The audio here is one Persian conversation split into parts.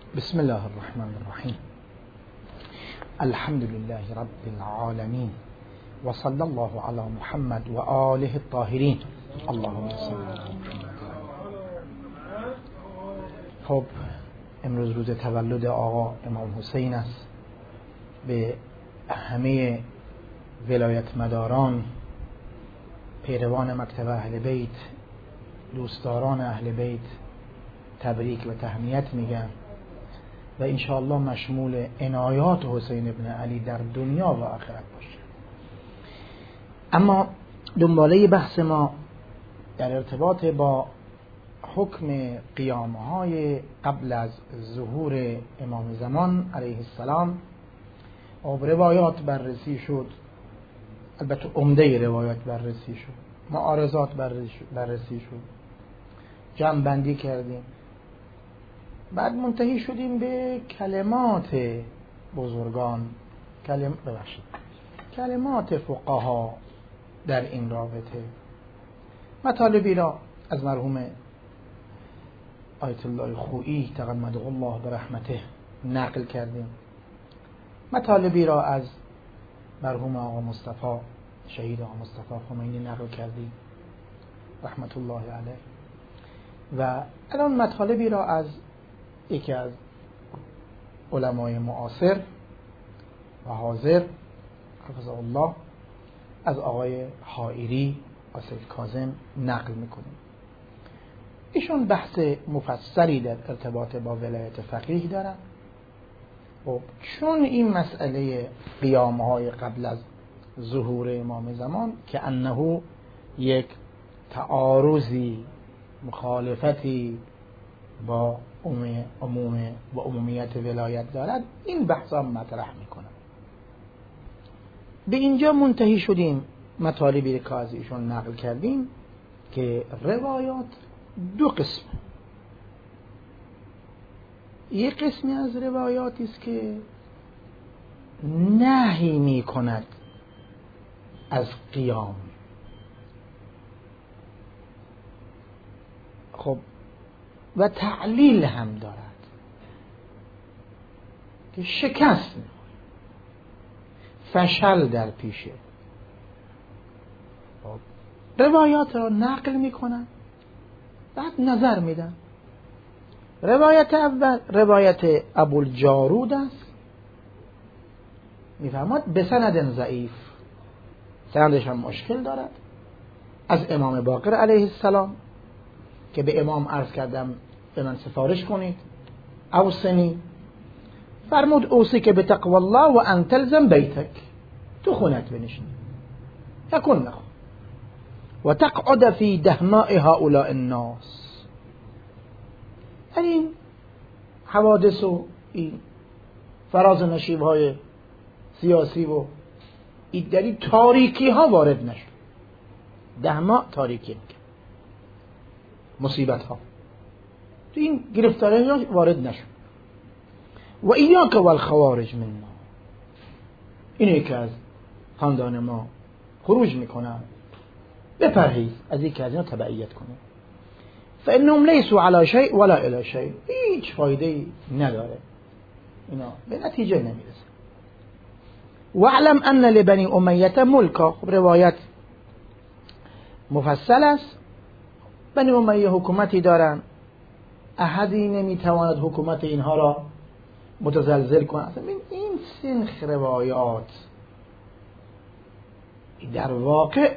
بسم الله الرحمن الرحیم. الحمد لله رب العالمین و صلی الله علی محمد و آله الطاهرین. اللهم صل علی محمد. خب امروز روز تولد آقا امام حسین است. به همه ولایت مداران، پیروان مکتب اهل بیت، دوستداران اهل بیت تبریک و تهنیت میگم و انشاءالله مشمول عنایات حسین ابن علی در دنیا و آخرت باشه. اما دنباله بحث ما در ارتباط با حکم قیامهای قبل از ظهور امام زمان علیه السلام و روایات بررسی شد. البته عمده روایات بررسی شد، معارضات بررسی شد، جمع بندی کردیم. بعد منتهی شدیم به کلمات بزرگان، کلمات فقها در این رابطه. مطالبی را از مرحوم آیت الله خویی تغمده الله برحمته نقل کردیم. مطالبی را از مرحوم آقا مصطفی، شهید آقا مصطفی خمینی نقل کردیم رحمت الله علیه. و الان مطالبی را از یکی از علمای معاصر و حاضر حفظه الله، از آقای حائری آصف کاظم نقل میکنیم. ایشون بحث مفصلی در ارتباط با ولایت فقیه دارن. و چون این مسئله قیامهای قبل از ظهور امام زمان که انه یک تعارضی، مخالفتی با عمومیت ولایت دارد، این بحثا مطرح میکنم. به اینجا منتهی شدیم. مطالبی که از ایشون نقل کردیم که روایات دو قسم. یک قسمی از روایاتی است که نهی میکند از قیام. خب و تعلیل هم دارد که شکست می‌خوره، فشل در پیشه. روایات را نقل میکنن، بعد نظر میدن. روایت اول روایت ابوالجارود است، میفرماد به سند ضعیف، سندش هم مشکل دارد، از امام باقر علیه السلام که به امام عرض کردم به من سفارش کنید، اوصنی، فرمود اوصی که به تقوی الله و ان تلزم بیتک، تو خونت بنشین، یکن نخون و تقعد فی دهماء هؤلاء الناس. این حوادث و این فراز و نشیب‌های سیاسی و در تاریکی ها وارد نشد. دهما تاریکی میگه، مصیبت ها، تو این گرفتاری ها وارد نشد. و ایاک و الخوارج منا، اینه که از خاندان ما خروج میکنن، بپرهیز از این که از اینا تبعیت کنه. فانهم لیسوا علی شیء ولا الی شیء، هیچ فایده‌ای نداره، اینا به نتیجه نمیرسه. واعلم ان لبنی امیه ملکا، خب روایت مفصل است. بنی امیه حکومتی دارن، احدی نمیتواند حکومت اینها را متزلزل کنه. این سنخ روایات در واقع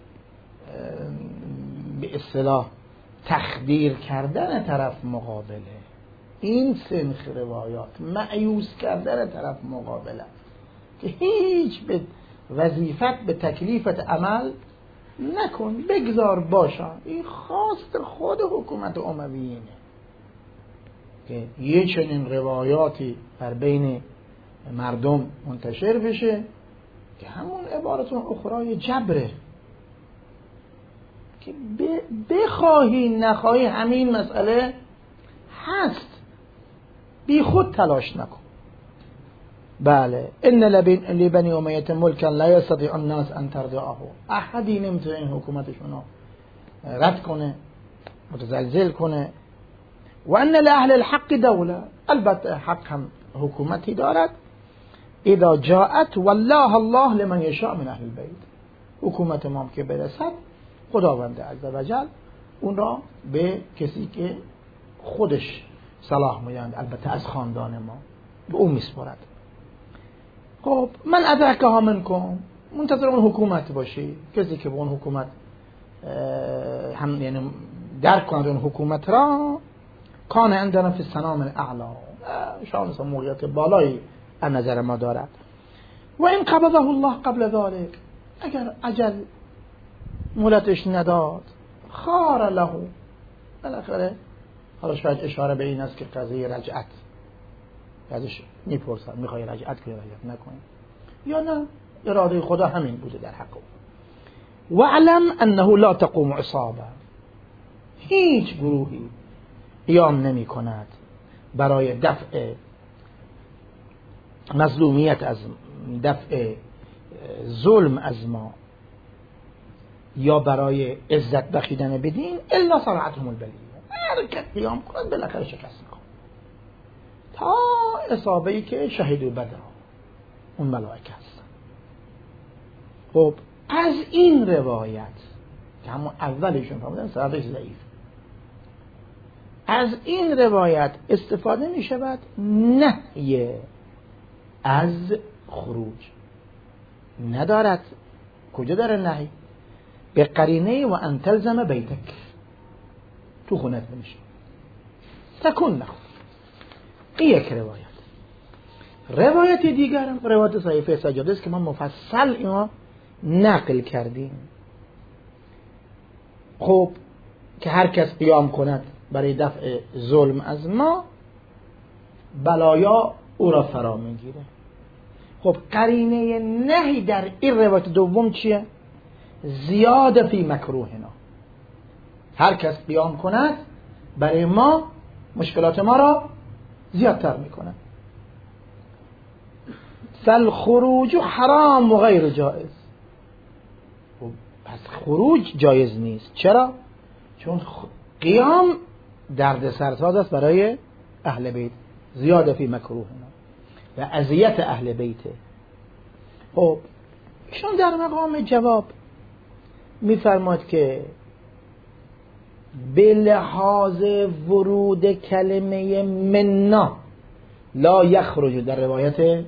به اصطلاح تخدیر کردن طرف مقابله. این سنخ روایات مأیوس کردن طرف مقابله که هیچ به وظیفت، به تکلیفت عمل نکن، بگذار باشن. این خواست خود حکومت امویینه که یه چنین روایاتی در بین مردم منتشر بشه که همون عبارتون اخرای جبره که بخواهی نخواهی همین مسئله هست، بی خود تلاش نکن. بله، ان لبنی امیه ملکا لا یستطیع الناس ان ترضعه، احدی نمیتونه این حکومتشون رو رد کنه، متزلزل کنه. و ان لاهل الحق دوله، البته حق هم حکومتی دارد. اذا جاءت والله الله لمن یشاء من اهل البیت، حکومت ما که برسد خداوند عزوجل اون را به کسی که خودش صلاح می‌یابد، البته از خاندان ما، به اون میسپرد. خب من ادرکها منکم، منتظر اون حکومت باشی، کسی که به اون حکومت هم یعنی درک کند اون حکومت را، کان عندنا فی السنام الاعلی، شانس و موقعیت بالایی از نظر ما دارد. و این قبضه الله قبل ذلك، اگر اجل مولتش نداد، خار له، بالاخره حالا شاید اشاره به این است که قضیه رجعت ازش میپرسن، میخوای رجعت کنی رجعت نکنی یا نه، اراده خدا همین بوده در حق او. واعلم انه لا تقوم عصابه، هیچ گروهی قیام نمی کند برای دفع مظلومیت از دفع ظلم از ما یا برای عزت بخشیدن بدین، الا صنعتهم البلیه، هر که قیام کند بالاخره شکست می‌خورد. تا اصابه‌ای که شهید بدر اون ملائکه هستن. خب از این روایت که همون اولشون فرمودن سندش ضعیف، از این روایت استفاده می شود نهی از خروج ندارد. کجا داره نهی؟ به قرینه و ان تلزم بیتک، تو خونت بنشین تکون نخون. این یک روایت. روایت دیگر روایت صحیفه سجاده است که ما مفصل اینا نقل کردیم. خب که هر کس قیام کند برای دفع ظلم از ما، بلایا او را فرا میگیره. خب قرینه نهی در این روایت دوم چیه؟ زیاده فی مکروهنا، هر کس قیام کند برای ما مشکلات ما را زیادتر میکنه. فالخروج حرام و غیر جائز، پس خروج جایز نیست. چرا؟ چون قیام درد سرساز است برای اهل بیت، زیاده فی مکروهنا و اذیت اهل بیته. خب ایشون در مقام جواب میفرماد که به لحاظ ورود کلمه منا لا یخرج، در روایت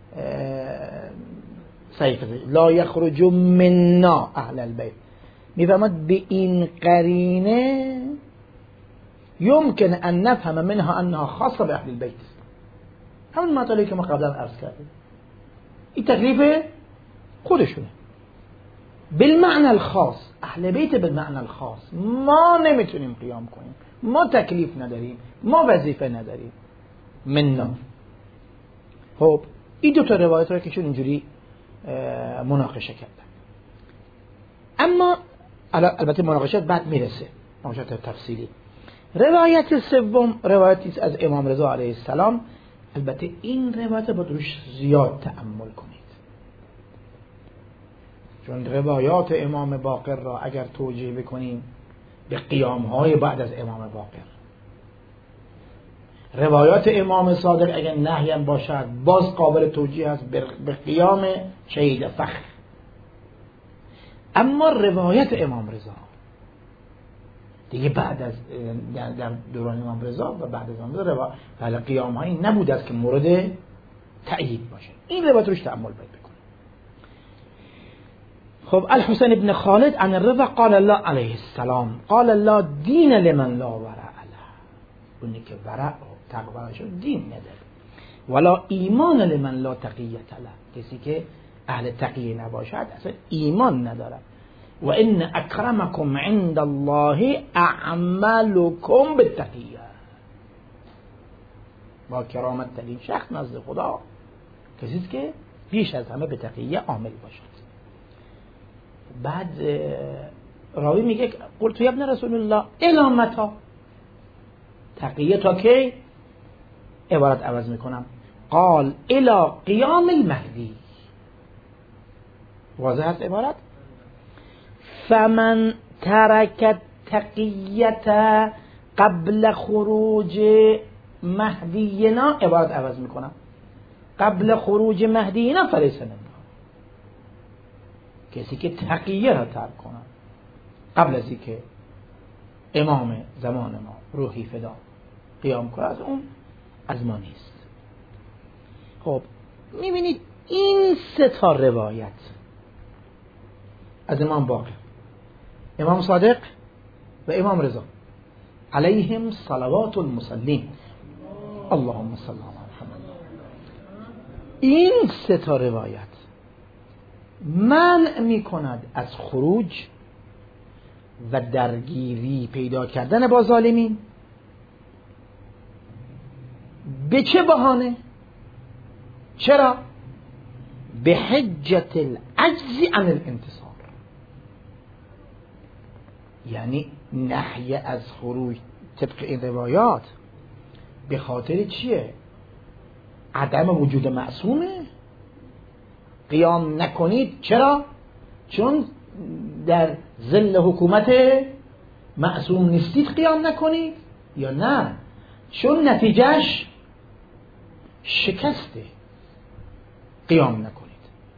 صحیفه لا یخرج منا اهل البیت، میفرماد به این قرینه یمکن ان نفهم منها انها خاصه به اهل البیت، همون مطالبی که ما قبلا عرض کردیم، این تکلیف خودشونه. بالمعنى الخاص، اهل بیت بالمعنى الخاص، ما نمیتونیم قیام کنیم، ما تکلیف نداریم، ما وظیفه نداریم. منا. خب این دو تا روایت رو که چون اینجوری مناقشه کردن، اما البته مناقشات بعد میرسه، مناقشات تفصیلی. روایت سوم روایتی است از امام رضا علیه السلام. البته این روایت با روش زیاد تأمل کنید، چون روایات امام باقر را اگر توجیه بکنیم به قیام‌های بعد از امام باقر، روایات امام صادق اگر نهی هم باشد باز قابل توجیه است به قیام شهید فخر. اما روایت امام رضا دیگه بعد از در دوران امام رضا و بعد از امام رضا ولی قیام‌هایی نبود است که مورد تأیید باشه. این روایت روش تأمل باید بکنیم. خب الحسین ابن خالد عن الرضا قال الله علیه السلام قال الله دین لمن لا ورع له، اونی که ورع و تقواش دین نداره، ولا ایمان لمن لا تقیت له، کسی که اهل تقیه نباشد اصلا ایمان نداره. و ان اکرمکم عند الله اعملکم بالتقیه، با کرامت ترین شخص نزد خدا کسی است که بیش از همه به تقیه عامل باشد. بعد راوی میگه قلت یا ابن رسول الله الی متی، تقیه تا کی؟ عبارت عوض میکنم، قال الی قیام المهدی. واضح است عبارت؟ فمن ترک تقیت قبل خروج مهدینا عبارت عوض میکنم، قبل خروج مهدینا فلیس منا، کسی که تقیه را ترک کنه قبل از اینکه امام زمان ما روحی فدا قیام کنه، از اون از ما نیست. خب میبینید این سه تا روایت از امام باقر، امام صادق و امام رضا علیهم صلوات المصلین اللهم صل علی محمد، این سه تا روایت منع میکند از خروج و درگیری پیدا کردن با ظالمین. به چه بهانه؟ چرا؟ به حجت العجز عن الانتصار، یعنی نهی از خروج طبق این روایات به خاطر چیه؟ عدم وجود معصومه. قیام نکنید چرا؟ چون در ظل حکومت معصوم نیستید قیام نکنید، یا نه چون نتیجهش شکسته قیام نکنید.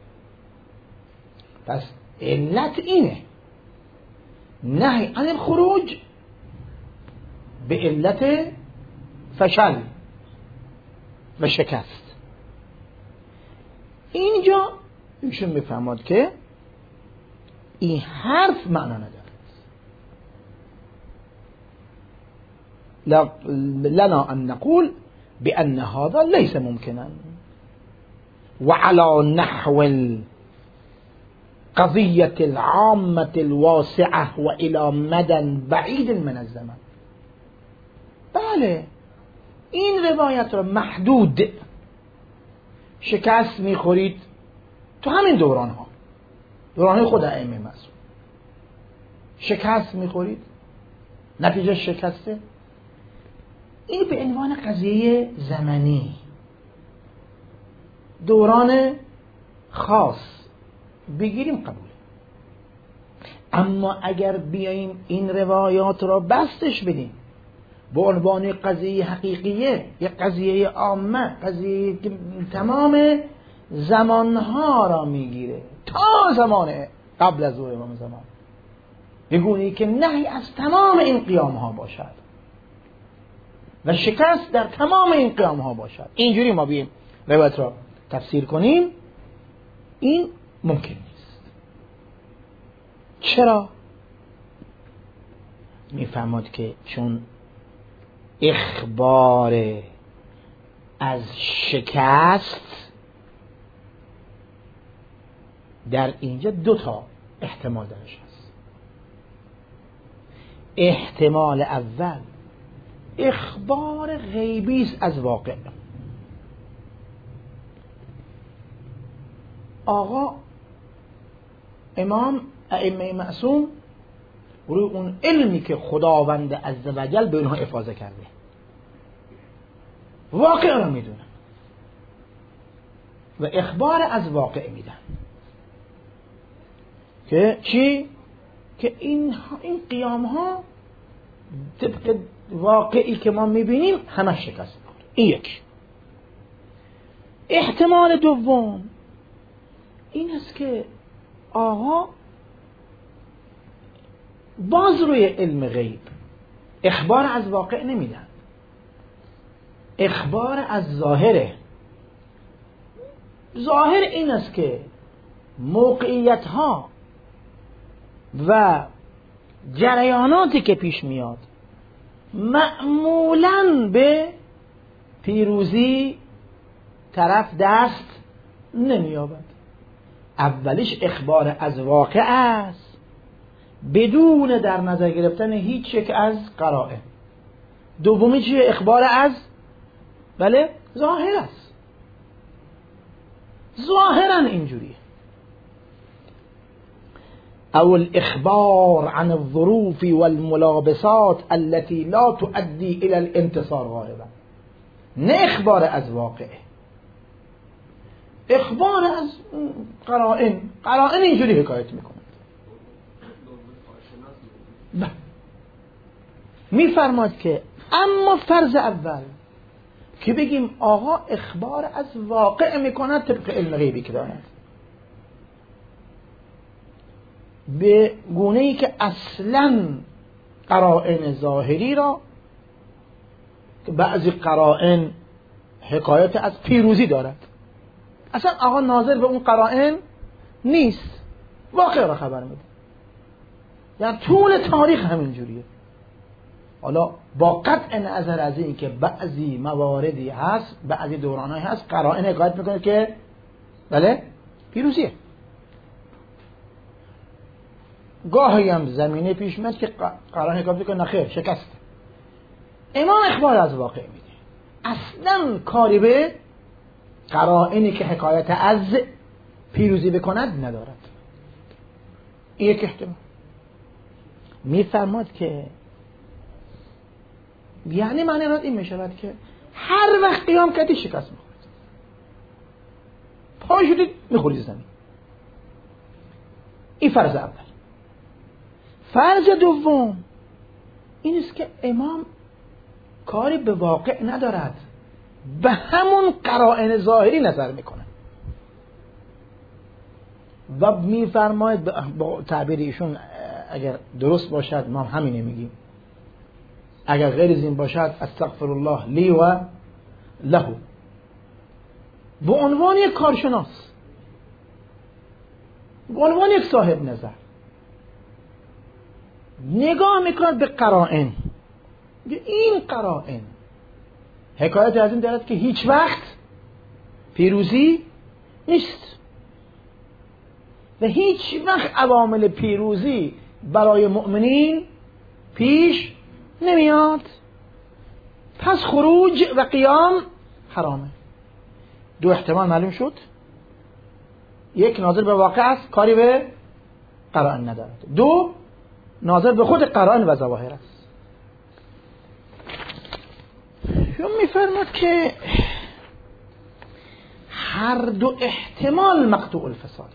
پس علت اینه، نهی عن الخروج به علت فشل و شکست. اینجا ایشون میفهمد که این حرف معنا نداره. لنا ان نقول بأن هذا ليس ممكنا وعلى نحو القضية العامة الواسعة وإلى مدى بعيد من الزمن. بله این روایت را محدود شکست میخورید تو همین دوران ها، دوران خود ائمه معصوم شکست میخورید، نتیجه شکسته. این به عنوان قضیه زمانی، دوران خاص بگیریم قبوله. اما اگر بیاییم این روایات را بستش بدیم به عنوان قضیه حقیقیه، یک قضیه عامه، قضیه که تمام زمانها را میگیره تا زمان قبل از ظهور امام زمان، بگویی که نهی از تمام این قیام ها باشد و شکست در تمام این قیام ها باشد، اینجوری ما بیاییم روایت را تفسیر کنیم، این ممکن نیست. چرا؟ میفهمد که چون اخبار از شکست در اینجا دو تا احتمال درش هست. احتمال اول اخبار غیبی است از واقع. آقا امام ائمه معصوم روی اون علمی که خداوند عزوجل به اونها افاضه کرده واقع رو میدونن و اخبار از واقع میدن که چی؟ که این قیام ها طبق واقعی که ما میبینیم همه شکست بود. این یک. احتمال دوم این است که آقا باز روی علم غیب اخبار از واقع نمیدن، اخبار از ظاهره. ظاهر این است که موقعیت ها و جریاناتی که پیش میاد معمولاً به پیروزی طرف دست نمییابد. اولیش اخبار از واقع است بدون در نظر گرفتن هیچ یک از قرائن. دومی چیه؟ اخبار از ظاهر است. ظاهرا اینجوریه. او الاخبار عن الظروف والملابسات التي لا تؤدي الى الانتصار غالبا، نه اخبار از واقع، اخبار از قرائن اینجوری حکایت میکنه. میفرماد که اما فرض اول که بگیم آقا اخبار از واقع میکند طبق علم غیبی که دارد، به گونه ای که اصلا قرائن ظاهری را که بعضی قرائن حکایت از پیروزی دارد، اصلا آقا ناظر به اون قرائن نیست، واقع را خبر میده. یعنی طول تاریخ همین جوریه. حالا با قطع نظر از این که بعضی مواردی هست، بعضی دورانهایی هست قرائن حکایت میکنه که بله پیروزیه، گاهی هم زمینه پیش میاد که قرائن حکایت میکنه نخیر شکست. امام اخبار از واقع میده، اصلا کاری به قرائنی که حکایت از پیروزی بکند ندارد. این یک احتمال. میفرماد که یعنی معنی را این میشود که هر وقت قیام کردی شکست میخورید، پای شدید میخورید زمین. این فرض اول. فرض دوم این است که امام کاری به واقع ندارد، به همون قرائن ظاهری نظر میکنه و میفرماید با تعبیر ایشون اگر درست باشد ما همینه میگیم، اگر غیر از این باشد استغفر الله لی و له، به عنوان یک کارشناس، به عنوان یک صاحب نظر نگاه میکند به قرائن، این قرائن حکایت از این دارد که هیچ وقت پیروزی نیست و هیچ وقت عوامل پیروزی برای مؤمنین پیش نمیاد، پس خروج و قیام حرامه. دو احتمال معلوم شد، یک ناظر به واقع است کاری به قرائن ندارد، دو ناظر به خود قرائن و ظواهر است. میفرماد که هر دو احتمال مقطوع الفساد.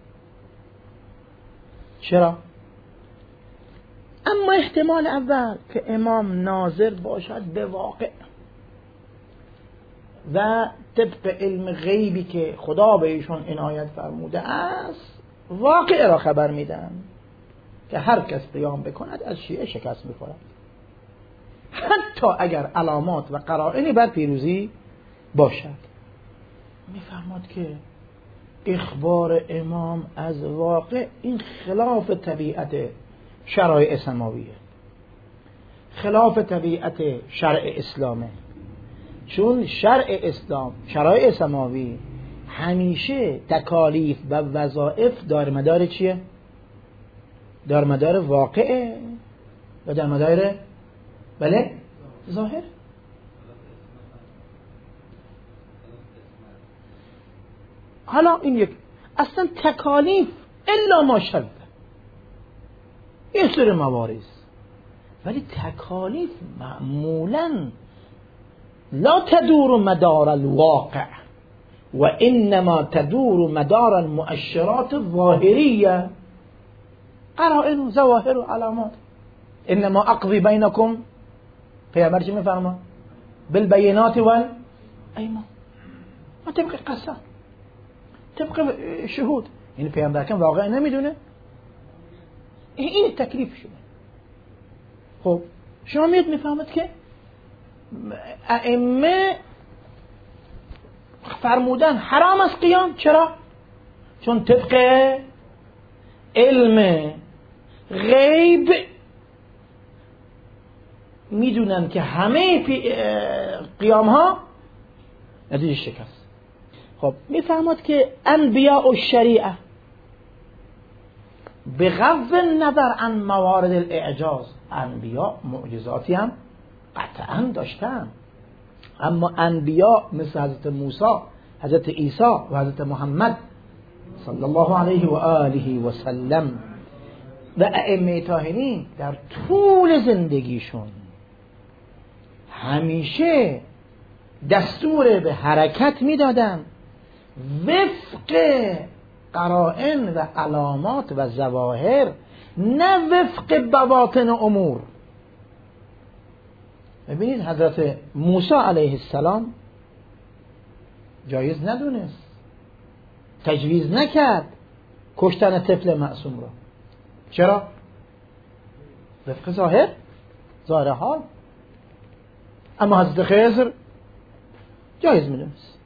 چرا؟ اما احتمال اول که امام ناظر باشد به واقع و طبق علم غیبی که خدا به ایشون عنایت فرموده است واقع را خبر میدن که هر کس قیام بکند از شیعه شکست میخورد، حتی اگر علامات و قرائنی بر پیروزی باشد. میفرماد که اخبار امام از واقع این خلاف طبیعت شرایع سماویه، خلاف طبیعت شرع اسلامه، چون شرع اسلام شرایع سماوی همیشه تکالیف و وظایف دار مدار چیه؟ دار مدار واقعه و دار مدار بله ظاهر. حالا این یک اصلا تکالیف الا ماشاء یه سری موارد، ولی تکالیف معمولا لا تدور مدار الواقع و انما تدور مدار المؤشرات الظاهریه، قرائن و ظواهر و علامات. انما اقضی بینکم، پیامبر چی میفرماد؟ بالبینات والایمان، ما طبق قسم طبق شهود. این پیامبر که واقع نمیدونه، این تکلیف شده. خب شما میفهمید که ائمه فرمودن حرام است قیام. چرا؟ چون طبق علم غیب میدونن که همه قیام ها نتیجه شکست. خب میفهمد که انبیاء الشریعه بغض النظر عن موارد الاعجاز، انبیاء معجزاتی هم قطعا داشتن، اما انبیاء مثل حضرت موسی، حضرت عیسی و حضرت محمد صلی الله علیه و آله و سلم و ائمه طاهرین در طول زندگیشون همیشه دستور به حرکت میدادن وفق قرائن و علامات و ظواهر، نه وفق بواطن امور. ببینید حضرت موسی علیه السلام جایز ندونست، تجویز نکرد کشتن طفل معصوم را. چرا؟ وفق ظاهر حال. اما حضرت خضر جایز میدونست،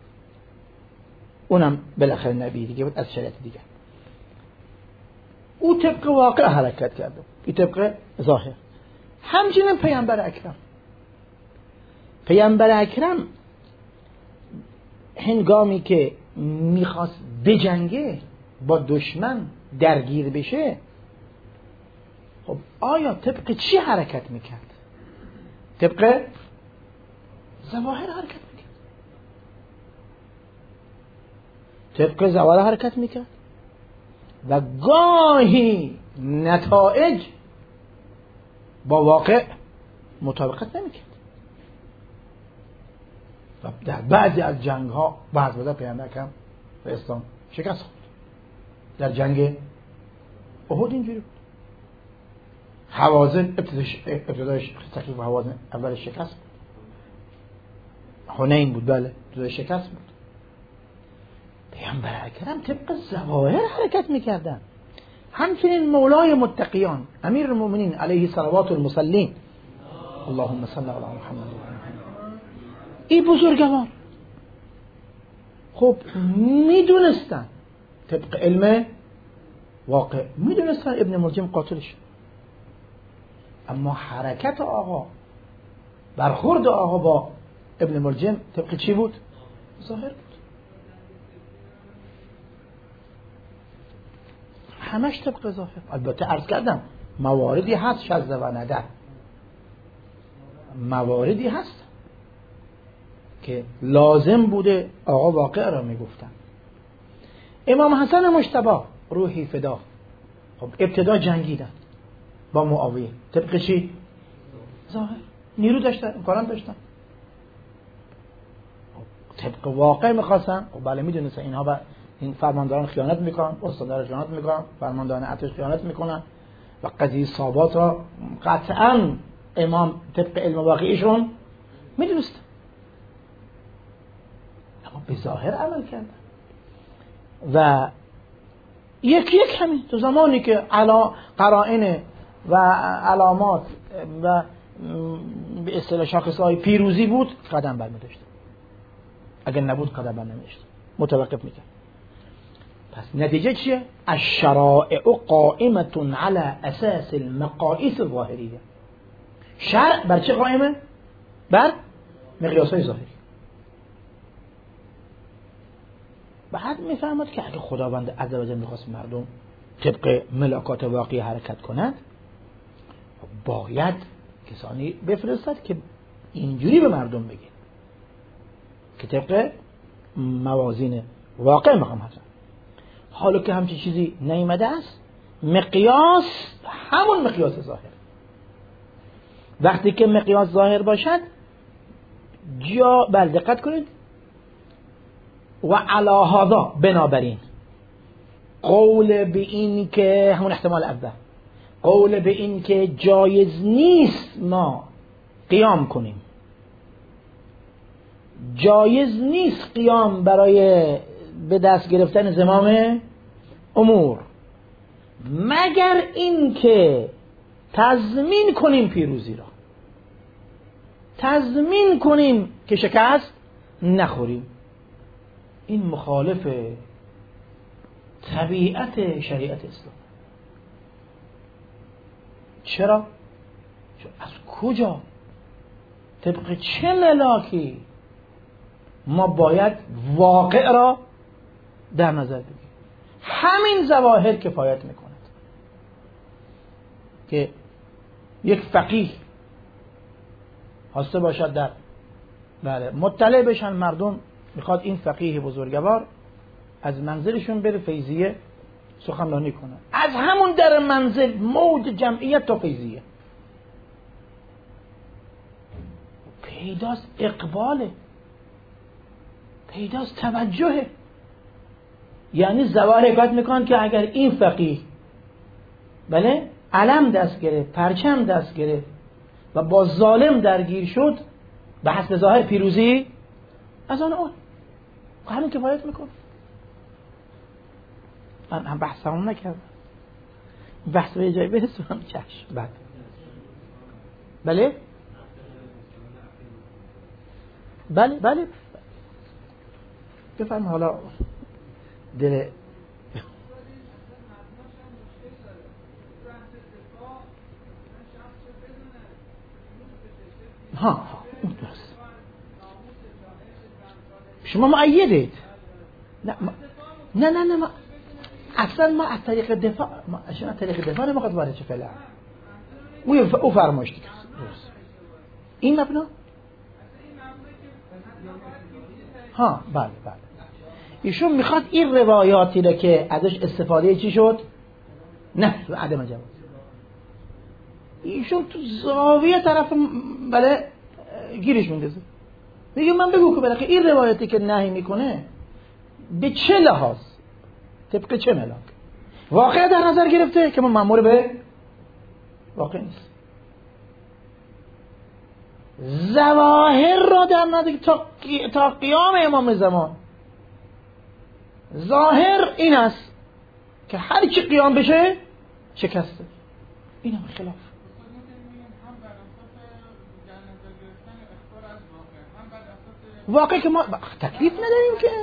اونم بالاخره نبی دیگه بود از شریعت دیگه. او طبق واقع حرکت کرده، این طبق ظاهر. همچنین پیامبر اکرم هنگامی که میخواست بجنگه، با دشمن درگیر بشه، خب آیا طبق چی حرکت میکرد؟ طبق ظواهر حرکت میکرد و گاهی نتایج با واقع مطابقت نمیکرد و در بعضی از جنگ ها بعض پیامبر اکرم به اسلام شکست خورد. در جنگ احد اینجوری بود. حوازن ابتدایش تکلیف حوازن اول شکست بود. حنین بود، بله ابتدای شکست بود. پیامبر اکرم طبق ظواهر حرکت میکردن. همچنین مولای متقیان امیر المؤمنین علیه صلوات المصلین اللهم صل علی محمد این بزرگوار خب میدونستن، طبق علم واقع میدونستن ابن ملجم قاتلش، اما حرکت آقا، برخورد آقا با ابن ملجم طبق چی بود؟ ظاهر بود. همش طبق ظاهر. البته عرض کردم مواردی هست شذ و ندر، مواردی هست که لازم بوده آقا واقع را میگفتن. امام حسن مجتبی روحی فدا، خب ابتدا جنگیدن با معاویه طبق چی؟ ظاهر. نیرو داشتن، امکانات داشتن، طبق واقع میخواستن. خب بله میدونستن اینها این فرمانداران خیانت میکنن، استاندار خیانت میکنن، فرمانداران ارتش خیانت میکنن و قضیه صابات را قطعا امام طبق علم واقعیشون میدونست، اما به ظاهر عمل کردن. و یک همین تو زمانی که قرائن و علامات و به اصطلاح شاخصهای پیروزی بود قدم برمی‌داشت، اگر نبود قدم برنمی‌داشت، متوقف میکرد. پس نتیجه چیه؟ الشرائع قائمة على اساس المقاییس الظاهریه. شرع بر چه قائمه؟ بر مقیاس‌های ظاهری. بعد میفهمد که اگه خداوند عزوجل میخواست مردم طبق ملاکات واقعی حرکت کنند، باید کسانی بفرستد که اینجوری به مردم بگه که طبق موازین واقع میخوام حسن. حالا که همچین چیزی نیامده است، مقیاس همون مقیاس ظاهر. وقتی که مقیاس ظاهر باشد بل دقت کنید، و علی هذا بنابراین قول به این که همون احتمال اول، قول به این که جایز نیست ما قیام کنیم، جایز نیست قیام برای به دست گرفتن زمام امور، مگر این که تضمین کنیم پیروزی را، تضمین کنیم که شکست نخوریم. این مخالف طبیعت شریعت اسلام. چرا؟ چون از کجا، طبق چه ملاکی ما باید واقع را در نظر بگیریم؟ همین ظواهر کفایت میکند که یک فقیه خواسته باشد در مطلع بشن مردم، میخواد این فقیه بزرگوار از منزلشون بره فیضیه سخنرانی کنه، از همون در منزل موج جمعیت تا فیضیه پیداست، اقباله، پیداست توجهه. یعنی ظواهر حکایت میکنن که اگر این فقیه بله علم دست گرفت، پرچم دست گرفت و با ظالم درگیر شد، به حسب ظاهر پیروزی از آن همین کفایت میکنه. من هم بحث همون نکردم، بحث به جایی برسونم. چشم. بعد بله بله بله بفهم. حالا دل ها اون درست. شما مؤیدید. نه ما اصلا ما از طریق دفاع نمیخواد وارد چه فعلا او فرمایش دیگه درست. این مبنا ها بله ایشون میخواد این روایاتی رو که ازش استفاده چی شد نه عدم جواز، ایشون تو زاویه طرف بله گیرش میندازه. میگه من بگو که بالاخره این روایتی که نهی میکنه به چه لحاظ طبق چه ملاک واقع در نظر گرفته که ما مأمور به واقع نیست. ظواهر را در نظر تا قیام امام زمان ظاهر این است که هر کی قیام بشه شکسته. این هم خلاف واقع که ما تکلیف نداریم که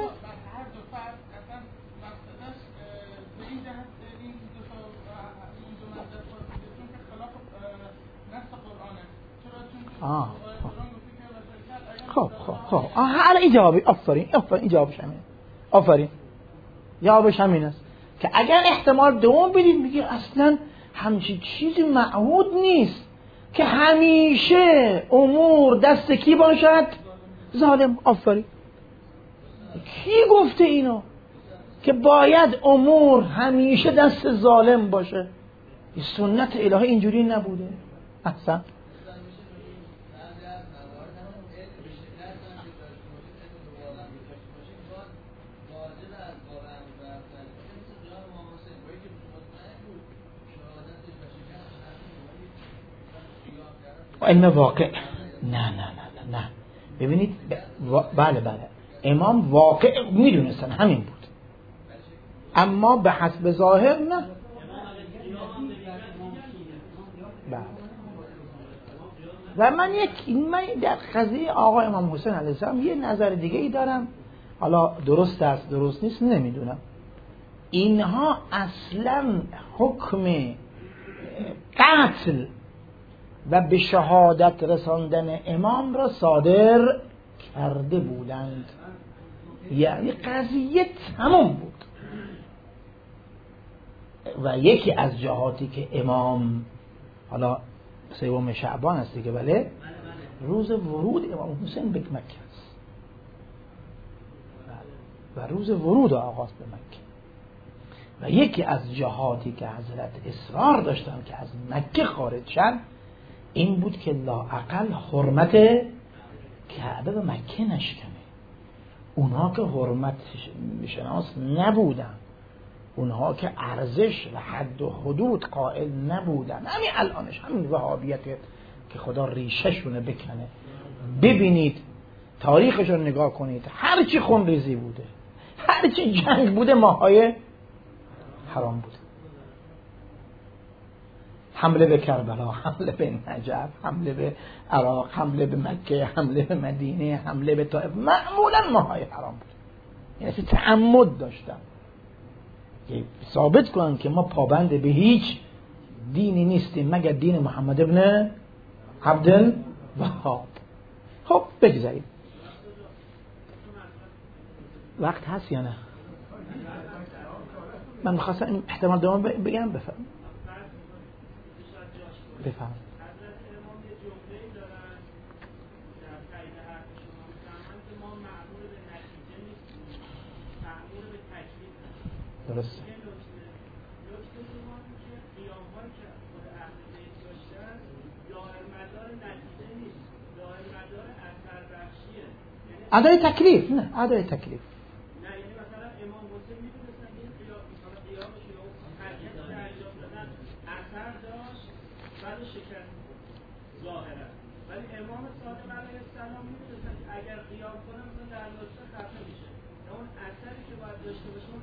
خب حالا این جوابی آفرین این جوابش همینه. آفرین جوابش همین است که اگر احتمال دوم بدید میگه اصلا همچین چیزی معهود نیست که همیشه امور دست کی باشد؟ ظالم. آفرین. کی گفته اینو که باید امور همیشه دست ظالم باشه؟ این سنت الهی اینجوری نبوده اصلا. علم واقع نه ببینید بله امام واقع میدونستن همین بود، اما به حسب ظاهر نه. بله. و من در قضیه آقا امام حسین علیه السلام یه نظر دیگه ای دارم، حالا درست است درست نیست نمیدونم. اینها اصلا حکم قتل و به شهادت رساندن امام را صادر کرده بودند، یعنی قضیه تمام بود. و یکی از جهاتی که امام حالا 3 شعبان است دیگه بله روز ورود امام حسین به مکه است و روز ورود آغاز به مکه، و یکی از جهاتی که حضرت اصرار داشتن که از مکه خارج شن این بود که لااقل حرمت کعبه به مکه نشکنه. اونها که حرمت شناس نبودن، اونها که ارزش و حد و حدود قائل نبودن، همین الانش همین وهابیت که خدا ریشه شونه بکنه. ببینید تاریخشون نگاه کنید، هرچی خونریزی بوده، هرچی جنگ بوده ماهای حرام بوده. حمله به کربلا، حمله به نجف، حمله به عراق، حمله به مکه، حمله به مدینه، حمله به طائف، معمولا ماهای حرام بود. یعنی تعمد داشتن که ثابت کنن که ما پابند به هیچ دینی نیستیم مگر دین محمد ابن عبدالوهاب. خب بگذاریم. وقت هست یا نه؟ من می‌خواستم این احتمال دوم بگم. بفهم درست. ادای تکلیف نه، ادای تکلیف. نه یعنی مثلا امام حسین می‌دونستن این قیامش یا حرکتی که انجام دادن اثر داشت بعد شکست ظاهرا، ولی امام صادق علیه السلام می‌دونستن که اگر قیام کنه مثلا در نطفه خفه میشه، اما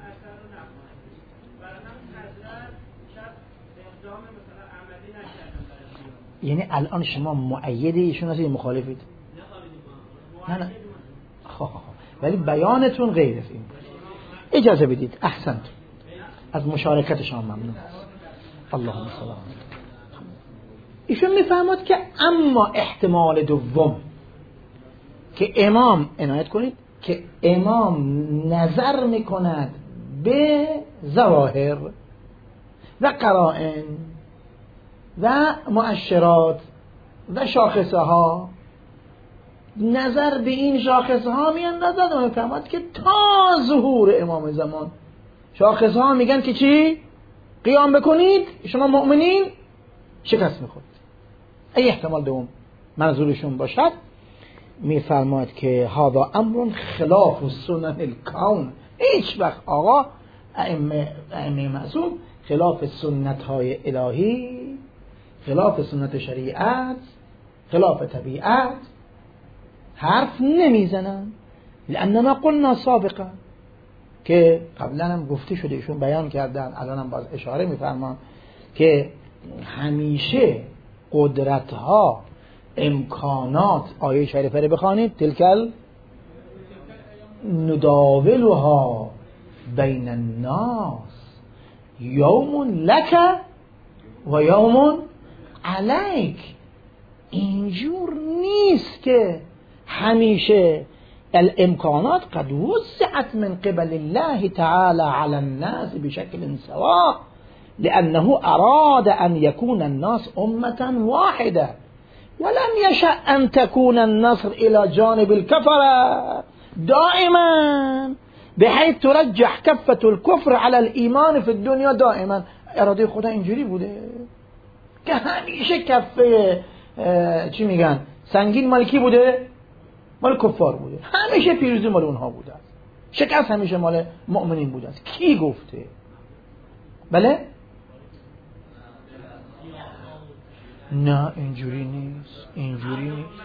اکثر رو نخواهند داشت. برای همین حضرت شاید اقدام مثلا عملی نکردن برای قیام. یعنی الان شما مؤید ایشون هستید یا مخالفید؟ نه خب ولی بیانتون غیر از این. اجازه بدید. احسنت، از مشارکت شما ممنون. اللهم صل علی ایشون میفهمد که اما احتمال دوم که امام عنایت کنید که امام نظر میکند به ظواهر و قرائن و مؤشرات و شاخصه ها، نظر به این شاخصه ها میاندازد و میفهمد که تا ظهور امام زمان شاخصه ها میگن که چی؟ قیام بکنید شما مؤمنین، شکست میخورید. ای احتمال دوم منظورشون باشد، میفرماید که هذا امر خلاف سنن الکون. هیچ وقت آقا ائمه معصوم خلاف سنت های الهی، خلاف سنت شریعت، خلاف طبیعت حرف نمیزنن. لاننا قلنا سابقا، که قبلا هم گفته شده ایشون بیان کردن، الان هم باز اشاره میفرمان که همیشه قدرت ها، امکانات، آیه شریفه رو بخوانید، تلکل نداولها بین الناس یوم لک و یوم علیک. اینجور نیست که همیشه الامکانات قد وسعت من قبل الله تعالى على الناس بشكل سواء، لأنه أراد أن يكون الناس أمة واحدة ولم يشأ أن تكون النصر إلى جانب الكفرة دائما بحيث ترجح كفة الكفر على الإيمان في الدنيا دائما. اراده خدا اینجوری بوده که همیشه کفه چی میگن سنگین مال کی بوده؟ مال کفار بوده. همیشه پیروزی مال اونها بوده، شکست همیشه مال مؤمنین بوده. کی گفته؟ بله؟ نه اینجوری نیست، اینجوری نیست.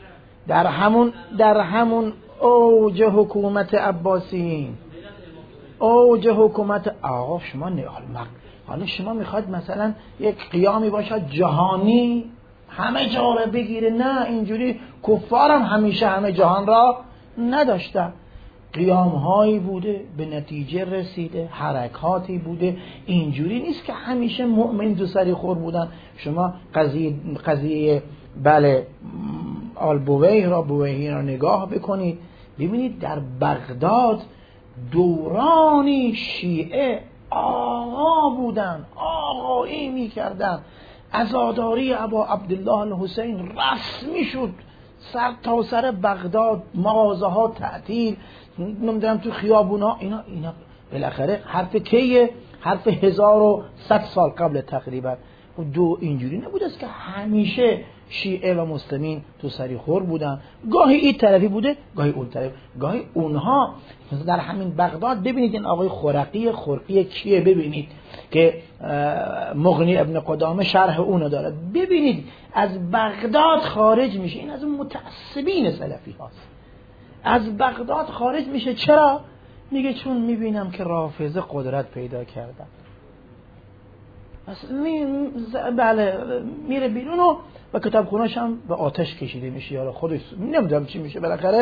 در همون اوج حکومت عباسیین، اوج حکومت آقا شما حالا شما میخواد مثلا یک قیامی باشه جهانی همه جا رو بگیره؟ نه اینجوری. کفارم همیشه همه جهان را نداشته. قیام هایی بوده به نتیجه رسیده، حرکاتی بوده. اینجوری نیست که همیشه مؤمن دو سری خور بودن. شما قضیه بله بویهی را نگاه بکنید، ببینید در بغداد دورانی شیعه آقا بودن، آقایی میکردن. عزاداری ابا عبدالله الحسین رسمی شد، سر تا سر بغداد مغازه ها تعطیل، نمیدونم تو خیابونا اینا بالاخره حرف کیه؟ حرف 1100 سال قبل تقریبا. دو اینجوری نبود است که همیشه شیعه و مسلمین تو سری خور بودن. گاهی این طرفی بوده، گاهی اون طرف، گاهی اونها. در همین بغداد ببینید این آقای خرقی کیه، ببینید که مغنی ابن قدامه شرح اونو داره. ببینید از بغداد خارج میشه. این از اون متعصبین سلفی هاست. از بغداد خارج میشه. چرا؟ میگه چون میبینم که رافضه قدرت پیدا کردن. بله میره بیرون و کتابخونه‌اش هم به آتش کشیده میشه، یا خودش نمیدونم چی میشه، بالاخره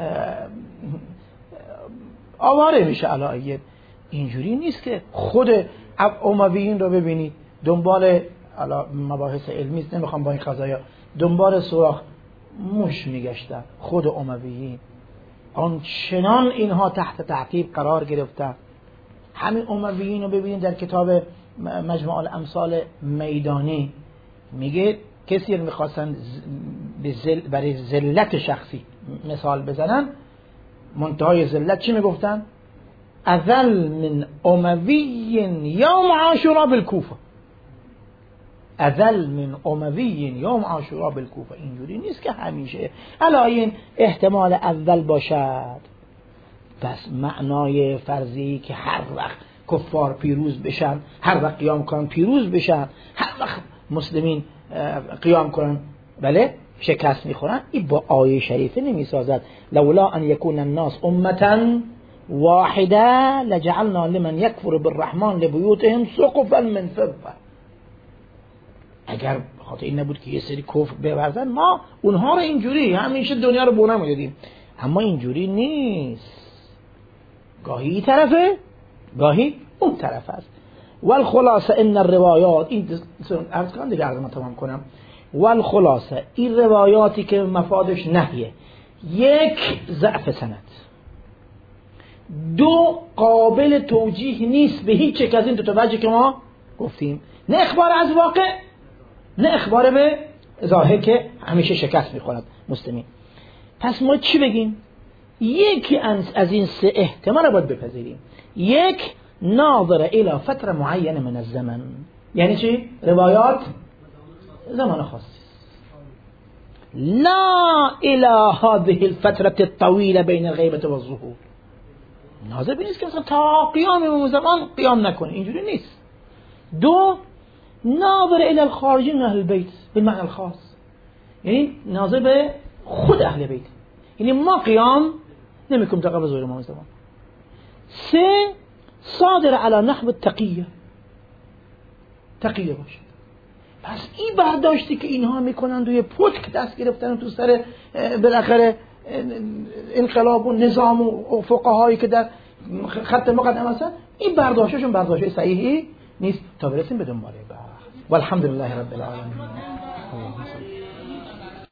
آواره میشه علایه. اینجوری نیست که خود امویین رو ببینید دنبال مباحث علمی است، نمیخوام با این قضایا دنبال سوراخ موش میگشتن. خود امویین آنچنان اینها تحت تعقیب قرار گرفتن. همین امویین رو ببینید در کتاب مجموع الامثال میدانی میگه کسی رو میخواستن برای ذلت شخصی مثال بزنن، منتهای ذلت چی میگفتن؟ اذل من اموی یوم عاشورا بالکوفه، اذل من اموی یوم عاشورا بالکوفه. اینجوری نیست که همیشه علایین احتمال اول باشد. بس معنای فرضی که هر وقت کفار پیروز بشن، هر وقت قیام کنن پیروز بشن، هر وقت مسلمین قیام کنن بله شکست میخورن، این با آیه شریفه نمیسازد. لولا ان یکون الناس امتا واحده لجعلنا لمن یکفر بالرحمن لبیوتهم سقفا من فضه. اگر بخاطر این نبود که یه سری کفر بورزن ما اونها رو اینجوری همیشه دنیا رو بونه میدادیم، اما اینجوری نیست، گاهی این طرفه گاهی اون طرف است. والخلاصه ان الروایات، این عرض کنم دیگه عرض ما تمام کنم. والخلاصه این روایاتی که مفادش نهیه، یک ضعف سند، دو قابل توجیه نیست به هیچ یک از این دو تا وجه که ما گفتیم، نه اخبار از واقع نه اخبار به ظاهر که همیشه شکست میخورد مسلمین. پس ما چی بگیم؟ یکی از این سه احتمال رو باید بپذیریم. یک، ناظر الى فتره معینه من الزمن، یعنی چی؟ روایات زمان خاصی، لا الى هذه الفتره الطويله بين الغیبه والظهور، ناظر به نیست که مثلا تا قیام اون زمان قیام نکنه، اینجوری نیست. دو، ناظر الى الخارجین من اهل البیت بالمعنى الخاص، یعنی ناظر به خود اهل بیت، یعنی ما قیام نمیکنیم تا قبل ظهور امام زمان. سه، صادر على نحو التقیه، تقیه باشه. پس این برداشتی که اینها میکنن دوی پتک دست گرفتن تو سر بالاخره انقلاب و نظام و فقهایی که در خط مقدم هستن، این برداشتشون برداشت صحیحی نیست تا برسیم به دنباله بحث. والحمدلله رب العالمین.